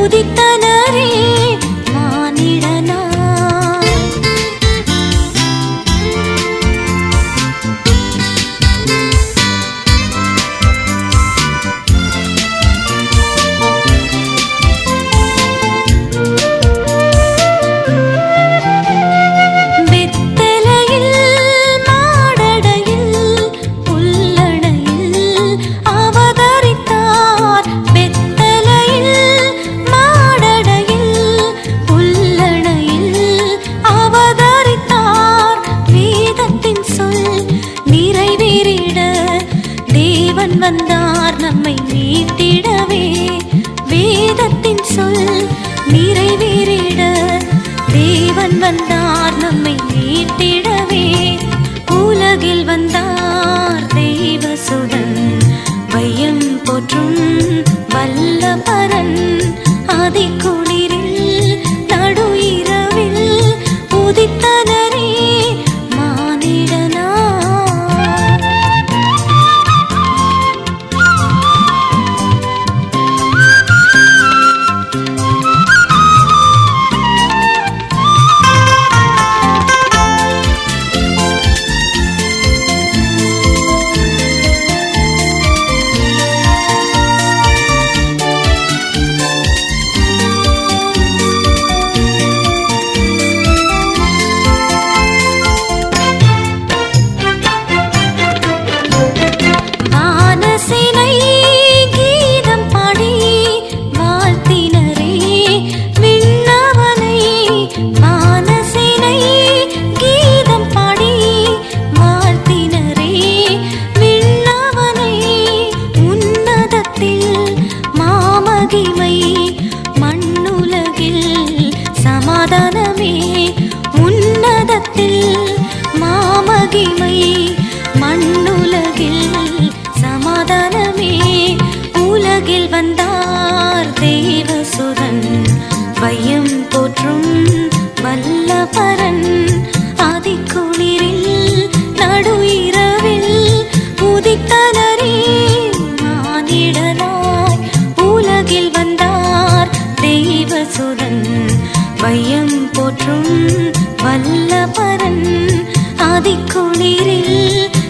உதித்தனரே மானிடனாய். வந்தார் நம்மை மீட்டிடவே, வேதத்தின் சொல் நிறைவேறிட தேவன் வந்தார் நம்மை மீட்டிடவே. உலகில் வந்தார் தெய்வசுதன், வையம் போற்றும் வல்ல பரன். அதிகுளிரில் நடு இரவில் உதித்தனரே மானிடனாய். சமாதானமே உன்னதத்தில் மாமகிமை, மண்ணுலகில் சமாதானமே. உலகில் வந்தார் தேவசுதன், வையம் போற்றும் வல்ல பரன். அதிகுளிரில் நடு இரவில் உதித்தனரே மானிடனாய். உலகில் வந்தார் தேவசுதன், வையம் போற்றும் வல்ல பரன். அதிகுளிரில்